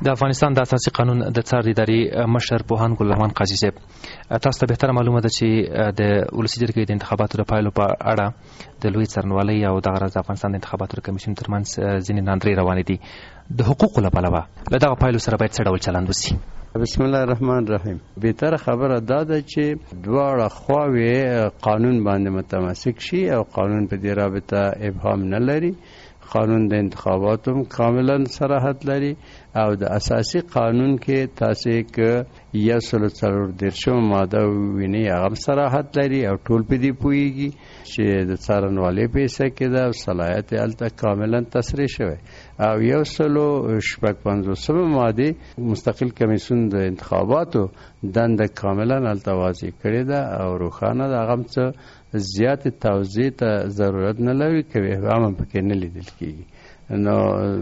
د افغانستان د اساسي قانون د څار ادارې مشر پوهاند ګل رحمان قاضي صاحب، تاسو ته بهتره معلومه ده چې د ولسي جرګې د انتخاباتو د پایلو په اړه د لوی څارنوالۍ او دغه راز د افغانستان د انتخاباتو کمیسیون ترمنځ ځینې ناندرۍ روانې دي. د حقوقو له پلوه له دغه پایلو سره باید څه ډول چلند وشي؟ بسم الله الرحمن الرحیم. بهتره خبره دا ده چې دواړه خواوې قانون باندې متمسک شي او قانون په دې رابطه ابهام نه لري. قانون د انتخاباتو کاملا صراحت لري او د اساسي قانون کې تاسو کې 144 ماده ویني هغه صراحت لري او ټول په دې پويږي چې د څارنوالۍ په حصہ کې د صلاحیت الته کاملا تصریح شوی او 155 ماده مستقل کمیسیون د انتخاباتو دنده کاملا الته واضح کړی ده او روښانه ده. هغه څه زیات توضیح ته ضرورت نه لري کوي هم پکې نه لیدل کیږي. نو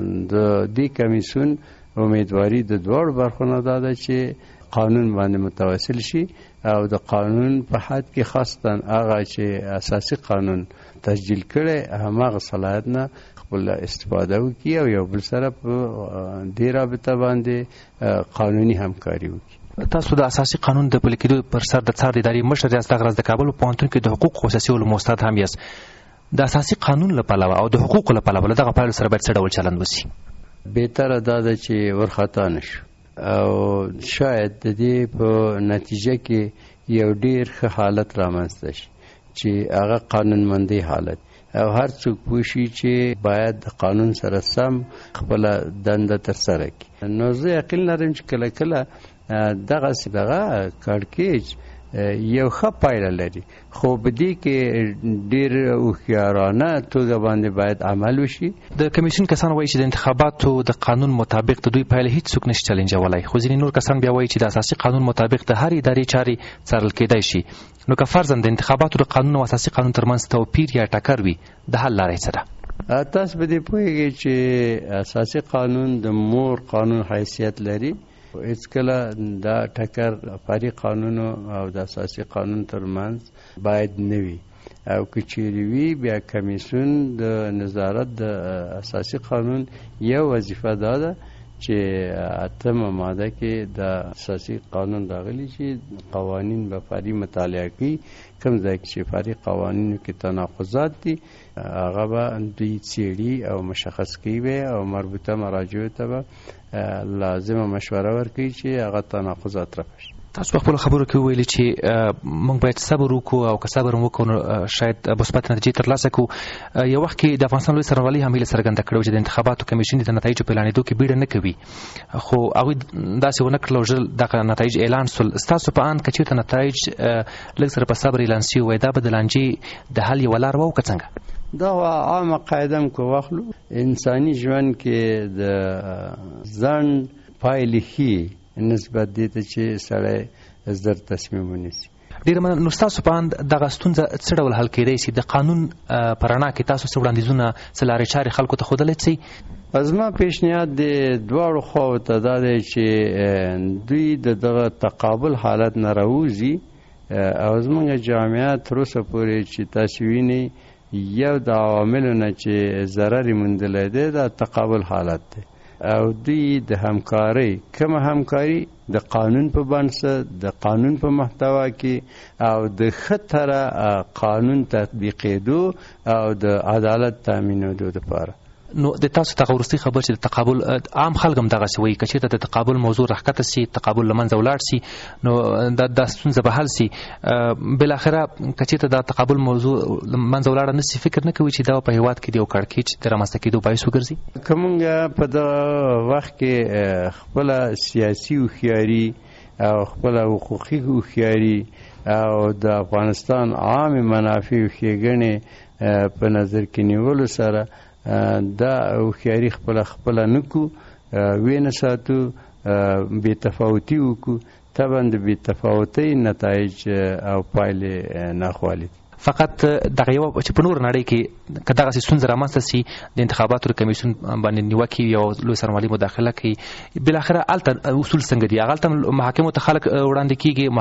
د دې کمیسیون امیدواري د دوړ برخو نه ده چې قانون باندې متواصل شي او د قانون په حد کې خاصتا هغه چې اساسي قانون تسجیل کړي هماغه صلاحیت نه خپل استفاده وکړي او یو بل سره په دې رابطه باندې قانوني همکاري وکړي. تاسو د اساسي قانون د پلي کېدو پر سر د څار ادارې مشر یاست، دغه راز د کابل پوهنتون کې د حقوقو خصوصي علومو استاد هم یاست. د اساسي قانون له پلوه او د حقوقو له پلوه له دغه پایلو سره باید څه ډول چلند وشي؟ بهتره دا ده چې ورخطا نشو او شاید د دې په نتیجه کې یو ډیر ښه حالت رامنځته شي چې هغه قانونمندي حالت او هر څوک پوښي چې باید د قانون سره سم خپل دنده ترسره کړي. نو زه یقین لرم چې کله کله دغه کړکېچ یو ښه پایله لري، خو په دې کې ډېر هوښیارانه توګه باندې باید عمل وشي. د کمیسیون کسان وایي چې د انتخاباتو د قانون مطابق د دوی پایله هیڅ څوک نشي چلنجولی، خو ځینې نور کسان بیا وایي چې د اساسي قانون مطابق د هر ادارې چارې څارل کېدای شي. نو که فرضاً د انتخاباتو د قانون او اساسي قانون ترمنځ توپیر یا ټکر وي، د حل لاره څه ده؟ تاسو به دې پوهیږئ چې اساسي قانون د مور قانون حیثیت لري. هیڅ کله دا ټکر فرعي قانون او د اساسي قانون ترمنځ باید نه وي او که چیرې وي بیا کمیسیون د نظارت د اساسي قانون یو وظیفه دا ده چې اتمه ماده کې د اساسي قانون راغلي چې قوانین به فرعي مطالعه کوي، کوم ځای چې فرعي قوانینو کې تناقضات دي هغه به دوی څېړي او مشخص کوي او مربوطه مراجعو ته به لازمه مشوره ورکوي چې هغه تناقضات رافي. تاسو په خپل خبرو کې ویلي چې موږ باید صبر وکړو او که صبر وکړو نو شاید مثبت نتیجې ترلاسه کړو. یو وخت کې د افغانستان لوی څارنوالۍ هم هیله څرګنده کړې چې د انتخاباتو کمیسیون د نتایجو په اعلانېدو کې بیړه نه کوي، خو هغوی داسې ونه کړل او ژر دغه نتایج اعلان سول. ستاسو په اند که چېرته نتایج لږ سره په صبر اعلان شوي وای، دا به د لانجې د حل یوه لار وه که څنګه؟ دا عامه قاعده م که واخلو، انساني ژوند کې د ځنډ پایلې ښې نسبت دې ته چې سړی زر تصمیم ونیسي. ډېره مننه. نو ستاسو په اند دغه ستونزه څه ډول حل کېدای شي؟ د قانون په رڼا کې تاسو څه وړاندیزونه څه لارې چارې خلکو ته ښودلی شئ؟ زما پیشنهاد د دواړو خواو ته دا دی چې دوی د دغه تقابل حالت نه راوځي او زموږ جامعه تر اوسه پورې چې تاسو وینئ یو د عواملو نه چې ضرر یې موندلی دی دا تقابل حالت دی او دوی د همکارۍ کومه همکاري د قانون په بنسټ د قانون په محتوا کې او د ښه طرح قانون تطبیقېدو او د عدالت تامینېدو لپاره. نو د تاسو دغه وروستۍ خبر چې د تقابل عام خلک هم دغسې وایي که چېرته د تقابل موضوع راښکته سي، تقابل له منځه ولاړ سي، نو دا ستونزه به حل سي. بالاخره که چېرته دا تقابل موضوع له منځه ولاړه نه سي، فکر نه کوي چې دا په هېواد کې د یو کړکېچ د رامنځته کېدو باعث وګرځي؟ که موږ په دغه وخت کې خپله سیاسي هوښیاري او خپله حقوقي هوښیاري او د افغانستان عامې منافع او ښېګڼې په نظر کې نیولو سره دا هوښیاري خپله نه کړو، ویې نه ساتو، بې تفاوتي وکړو، طبعا د بې تفاوتۍ نتایج او پایلې ناخوالې. فقط دغه یو چې په نور نړۍ کې که دغسې ستونزه رامنځته سي د انتخاباتو د کمیسیون باندې نیوکې یو لوی څارنوالي مداخله کوي، بالاخره هلته اصول څنګه دي؟ هغه هلته محاکمو ته خلک وړاندې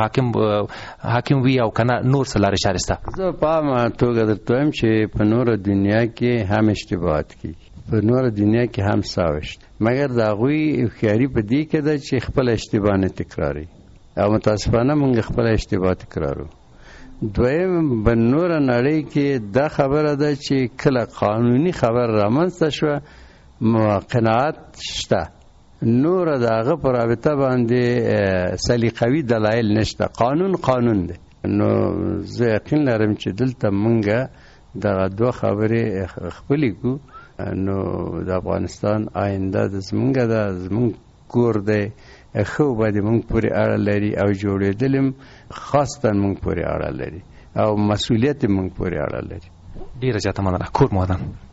کېږي، حاکم وي او که نه نور څه لارې چارې شته؟ زه په عامه توګه درته وایم چې په نوره دنیا کې هم اشتباهات کېږي، په نور دنیا کې هم ساوشت، مګر د هغوی هوښیاري په دې کې ده چې خپل اشتباه نه تکراري، او متاسفانه موږ خپل اشتباه تکرارو. دویم په نور نړۍ کې دا خبره ده چې کله قانوني خبر رامنځته شوه قناعت شته، نور د هغه په رابطه باندې سلیقوي دلایل نشته. قانون دی. نو زه یقین لرم چې دلته مونږ دغه دوه خبرې خپلې کو، نو د افغانستان آینده د زمونږ کور دی، خو باندې مونږ پورې اړه لري او جوړېدل خاصتا مونږ پورې اړه لري او مسؤلیت مونږ پورې اړه لري. ډیره زیاته مننه. کور مو ودان.